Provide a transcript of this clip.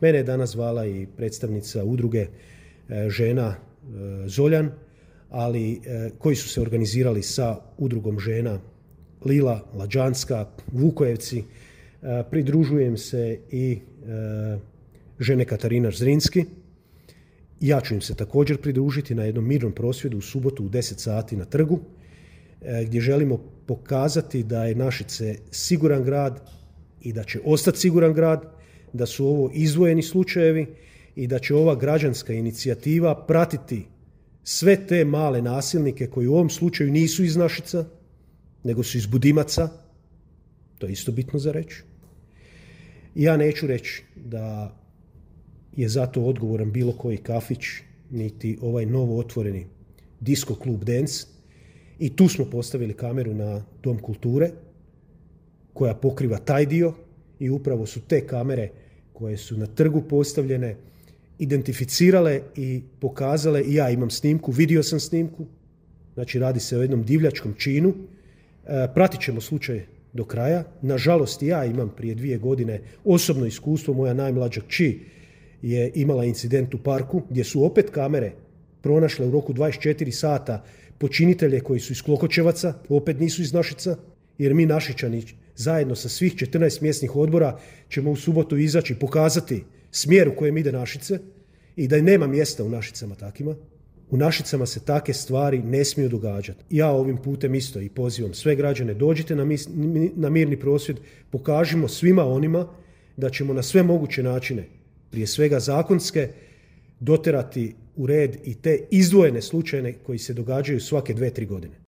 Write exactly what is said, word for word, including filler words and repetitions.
Mene je danas zvala i predstavnica udruge žena Zoljan, ali koji su se organizirali sa udrugom žena Lila, Lađanska, Vukojevci. Pridružujem se i žene Katarina Zrinski. Ja ću im se također pridružiti na jednom mirnom prosvjedu u subotu u deset sati na trgu, gdje želimo pokazati da je Našice siguran grad i da će ostati siguran grad, da su ovo izdvojeni slučajevi i da će ova građanska inicijativa pratiti sve te male nasilnike koji u ovom slučaju nisu iz Našica, nego su iz Budimaca. To je isto bitno za reći. Ja neću reći da je za to odgovoran bilo koji kafić, niti ovaj novo otvoreni disco klub Dance. I tu smo postavili kameru na Dom kulture koja pokriva taj dio i upravo su te kamere koje su na trgu postavljene identificirale i pokazale, i ja imam snimku, vidio sam snimku, znači radi se o jednom divljačkom činu. E, pratit ćemo slučaj do kraja. Nažalost, ja imam prije dvije godine osobno iskustvo, moja najmlađa kći je imala incident u parku gdje su opet kamere pronašle u roku dvadeset četiri sata počinitelje koji su iz Klokočevaca, opet nisu iz Našica, jer mi Našičani zajedno sa svih četrnaest mjesnih odbora ćemo u subotu izaći pokazati smjer u kojem ide Našice i da nema mjesta u Našicama takima. U Našicama se take stvari ne smiju događati. Ja ovim putem isto i pozivam sve građane, dođite na, mis, na mirni prosvjed, pokažimo svima onima da ćemo na sve moguće načine, prije svega zakonske, doterati u red i te izdvojene slučajeve koji se događaju svake dve, tri godine.